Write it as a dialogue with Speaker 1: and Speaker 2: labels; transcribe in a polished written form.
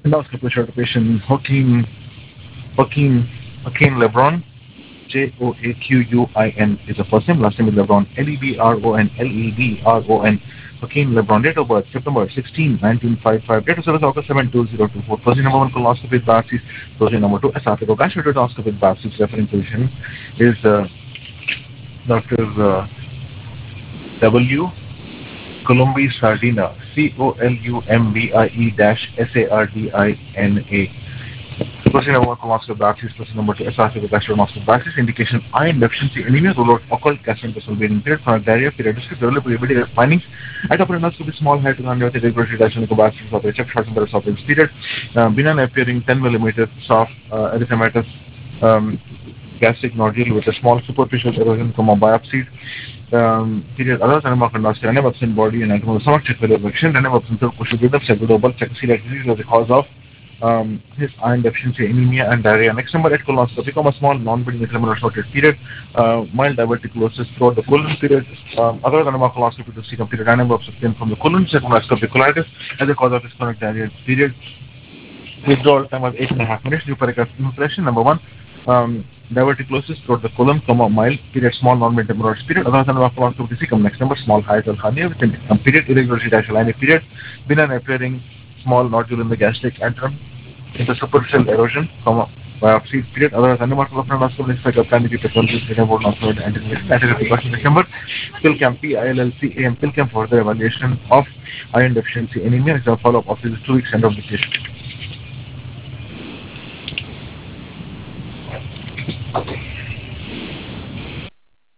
Speaker 1: Endoscopy certification, Joaquin Lebron, Joaquin is the first name, last name is Lebron, Lebron, Joaquin Lebron, date of birth, September 16, 1955, date of service, August 7, 2024, procedure number 1, colonoscopy with biopsies, procedure number 2, esophageal gastroenteroscopy with biopsies, referring physician is Dr. W. Columbi Sardina, Columbie-Sardina. Question number 1, colonoscopy biopsies. Question number 2, esophageal gastroenteroscopy biopsies. Indication, iron deficiency anemia, rule out occult gastrointestinal bleeding period, chronic diarrhea, period history, developing immediate findings. At upper endoscopy, small height, with irregularity, diastolic biopsies of the check, short number of esophagus period, benign appearing 10 millimeter soft erythematous gastric nodule with a small superficial erosion from a biopsy. Period. Other than endoscopy, anemia absent body and abdominal stomach check with erection, anemia absent push with them, global check celiac disease as a cause of his iron deficiency, anemia, and diarrhea. Next number 8, colonoscopy, become a small non-bleeding epithelial shorted period, mild diverticulosis throughout the colon period. Other than colonoscopy to see period, anemia obstruction from the colon, second scopiculitis as a cause of his chronic diarrhea period. Withdrawal time was 8.5 minutes. New paragraph impression. Number 1, diverticulosis throughout the colon, mild period, small non-bleeding hemorrhoids period. Other than colonoscopy to see next number, small hiatal hernia within period, irregularity dash period, benign appearing small nodule in the gastric antrum, into superficial erosion, biopsy period. Otherwise, endoscopy is like a planetary pathology, about non-fluid antigen, anterior precaution. December, PillCam, PILLCAM, PillCam for the evaluation of iron deficiency anemia. Is a follow-up of this 2 weeks end of the case.